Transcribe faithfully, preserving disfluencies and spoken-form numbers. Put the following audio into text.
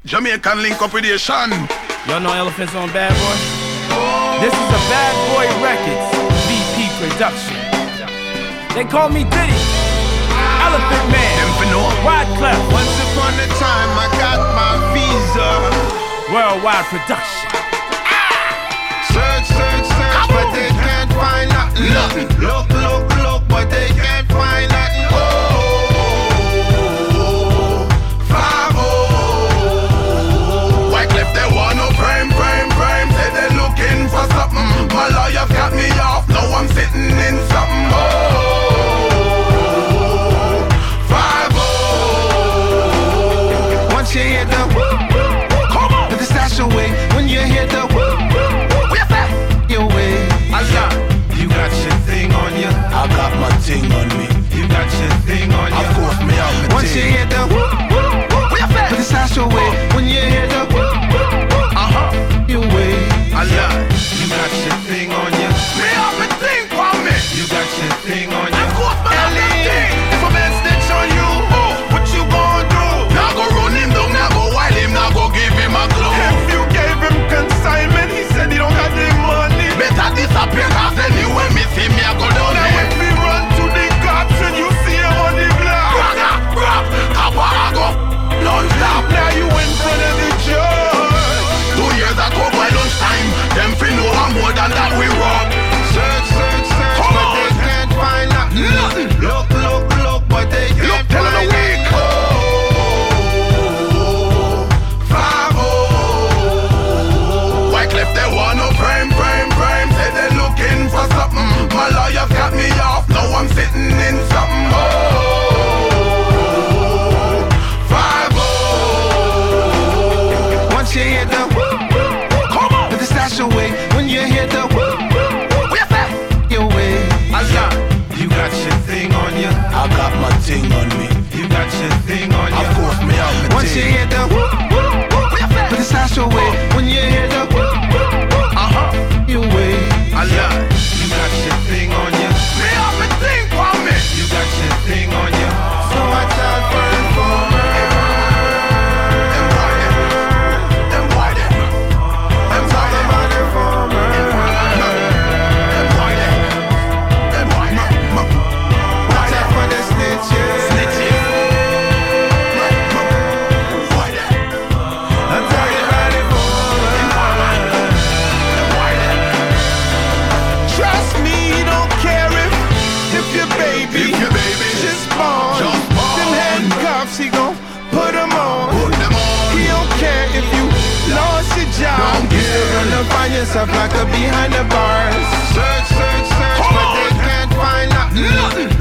Jamaican link up with the Sean. Y'all know Elephants on Bad Boy? This is a Bad Boy Records V P production. They call me Diddy, Elephant Man, Wyclef. Once upon a time I got my visa. Worldwide production. Search, search, search, but they can't find nothing. nothing. Look, look, look, but they can't find nothing. Oh, five oh. Wyclef, they want no prime, prime, prime. Say they looking for something. My lawyer got me off, now I'm sitting in something. Oh, five oh. Once you hear the whoop, come on, put the stash away. When you hear the whoop, your way. Allah, you got your thing on you. I got my thing on me. You got your thing on you. Of course, me have my Once thing. you hear the whoop, put the stash away. When you hear the whoop, uh-huh, your way. Allah, you got your thing on you. Me have my thing on me. You got your thing on you. Of course, me have my thing. If a man snitch on you, oh, what you gon' do? Now go run him down, now go wild him, now go give him a clue. If you gave him consignment, he said he don't got the money. Better disappear, cause anyway me see me I go down now there. if we run to the cops and you see him on the block, Brother, rap, copper, I go non-stop. now you in front of the judge. Two years ago by lunchtime, them fi know I'm more than that we rock. Search, search, search, Come but on. they can't find nothing. Nothing. Look, look, look, but they Look, can't tell her find the week. Oh, five oh. Wyclef, they want no prime, prime, prime. Say they looking for something. My lawyer got me off, now I'm sitting in something. Oh, five oh. Once you hear the whoop, Come on, put the stash away. When you hear the whoop, where's that? your way. Allah, You got your thing on you. I got my thing on me. You got your thing on you. Of course, me have my Once you thing. hear the whoop, Where's that? put the stash away. When you hear the whoop, Uh-huh, your way. Allah, You got your thing on you. me have my thing on me. You got your thing on you. So I tell for informer. Them boy them, them boy them, them boy them, About informer. them boy them, them boy them. Watch out for the snitches. Boy them, I'm talking about informer. them boy them. Trust me, he don't care if if your baby, If your baby just born. just born. Them handcuffs, he gon' put them on. Put them on. He don't care if you lost your job. Don't You care. still gonna find yourself like a behind the bars. Search, search, search, Come but on. they can't find nothing. Nothing.